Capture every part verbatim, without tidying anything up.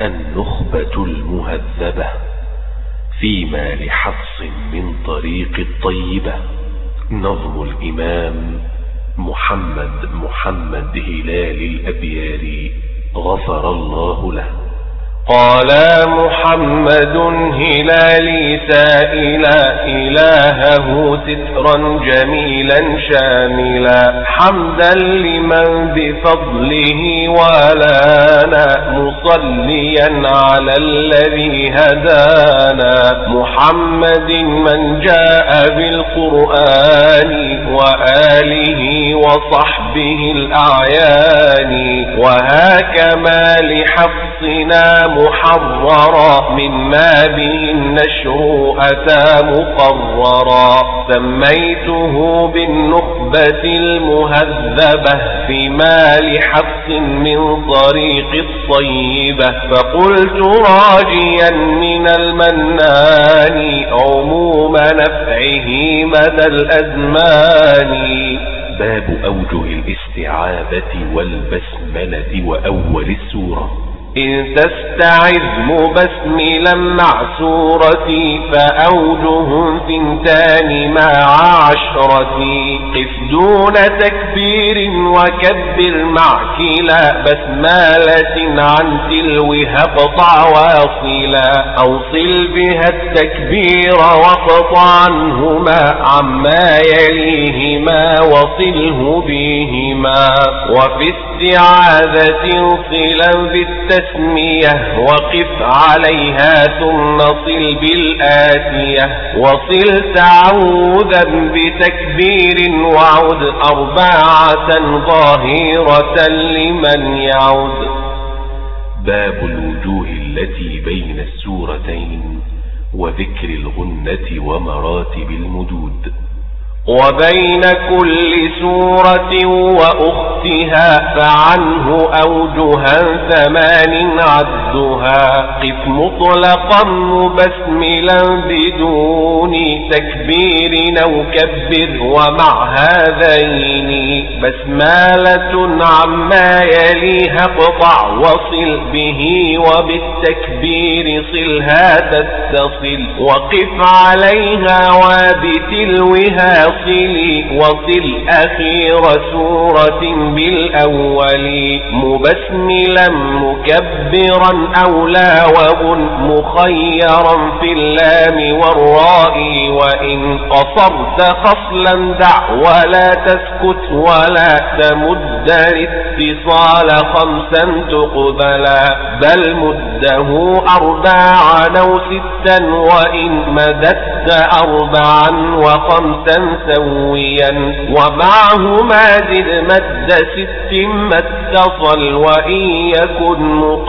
النخبة المهذبة فيما لحفص من طريق الطيبة. نظم الإمام محمد محمد هلال الأبياري غفر الله له. قال محمد هلالي سائلا إلهه سترا جميلا شاملا، حمدا لمن بفضله والانا، مصليا على الذي هدانا، محمد من جاء بالقرآن وآله وصحبه الأعيان، وهكما لحفصنا محررا مما به النشر أتى مقررا، سميته بالنخبة المهذبة فيما لحفص من طريق الطيبة، فقلت راجيا من المنان عموم نفعه مدى الأزمان. باب أوجه الاستعاذة والبسملة وأول السورة. إن تستعذ مبسملا مع سورتي، فأوجه ثنتان مع عشرتي، قف دون تكبير وكبر مع كلا بسمالة، عن تلوها اقطع واصلا، أوصل بها التكبير واقطع عنهما عما يليهما وصله بهما، وفي استعاذة صلا بالتكبير تسمية، وقف عليها ثم صل بالآتية، وصل تعوذا بتكبير وعد أربعة ظاهرة لمن يعد. باب الوجوه التي بين السورتين وذكر الغنة ومراتب المدود. وبين كل سورة وأختها فعنه أوجها ثمان عدها، قف مطلقا مبسملا بدون تكبير أو كبر ومع هذين، بسمالة عما يليها اقطع وصل به، وبالتكبير صلها تتصل، وقف عليها وبتلوها صلي، وصل أخير سورة بالأول، مبسملا مكبرا أولى وغن مخيرا في اللام والراء، وإن قصرت خصلا دع ولا تسكت ولا تمد الاتصال خمسا تقبلا، بل مده أربعا أو ستا، وإن مددت أربعا وخمسا سويا، ومعهما زد مد ست ما اتصل، وإن يكن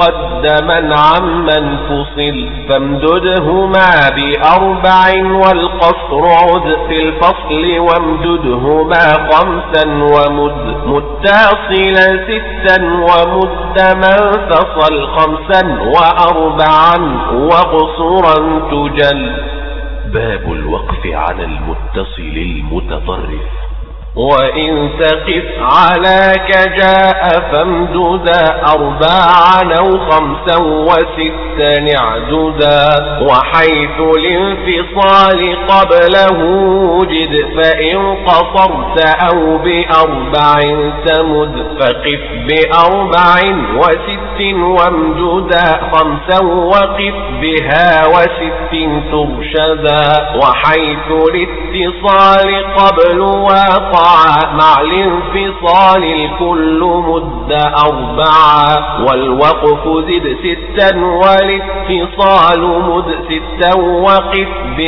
مقدما عمن فصل، فامددهما بأربع والقصر عد في الفصل، وامددهما خمسا ومد متصلا ستا، ومد من فصل خمسا وأربعا وقصرا تجل. باب الوقف على المتصل المتطرف. وإن تقف علىك جاء فامددا أربعا أو خمسا وستا اعددا، وحيث الانفصال قبله وجد، فإن قصرت أو بأربع تمد، فقف بأربع وست وامددا خمسا، وقف بها وست ترشدا، وحيث الاتصال قبل واقع مع الانفصال الكل مد أربعة، والوقف زد ستا والاتصال مد ستا، وقف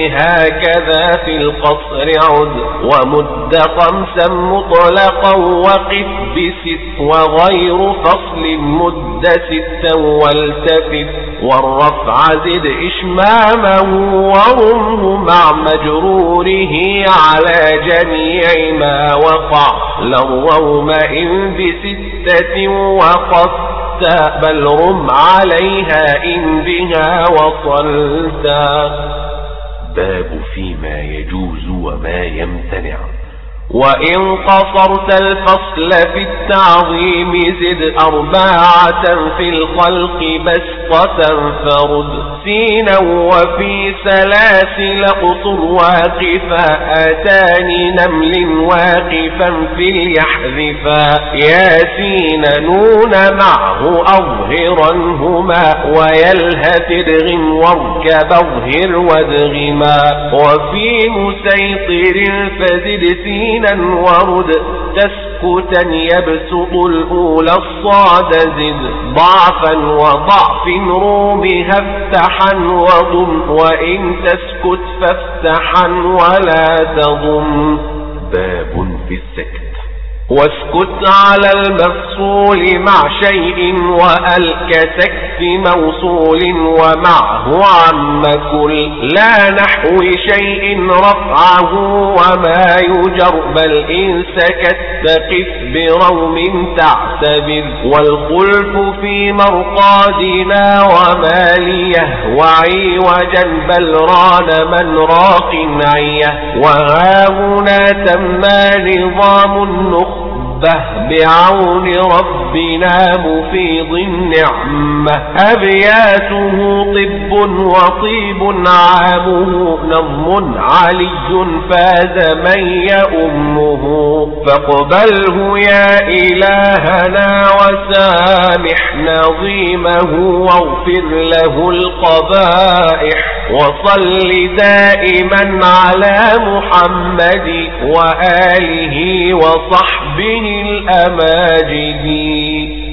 بهكذا في القصر عد، ومد خمسا مطلقا وقف بست، وغير فصل مد ستا والتفت، والرفع زد إشمامه ورمه مع مجروره على جميع ما وقع، للروم إن بستة وقفت، بل رم عليها إن بها وصلت. باب فيما يجوز وما يمتنع. وإن قصرت الفصل في التعظيم زد أربعة في الخلق بسطة فرد سينا وفي سلاسل قصر واقفا آتان نمل واقفا في اليحذفا ياسين نون معه أظهرنهما ويلهث ادغم واركب أظهر وادغما وفي مسيطر فزد سينا ورد تسكتا يبسط الأولى الصاد زد ضعفا وضعف رومها افتحا وضم وإن تسكت فافتحا ولا تضم. باب في السكت. واسكت على المفصول مع شيء وأل كسكت موصول ومعه عم كل لا نحو شيء رفعه وما يجر بل إن سكت قف بروم تعتبر والخلف في مرقادنا وما ليهوعي وجنب الران من راق عيه وهاهنا تما نظام النخ بعون ربنا مفيض النعمة أبياته طب وطيب عامه نظم علي فاز من يأمه فاقبله يا إلهنا وسامح نظيمه واغفر له القبائح وصل دائما على محمد وآله وصحبه الأماجد.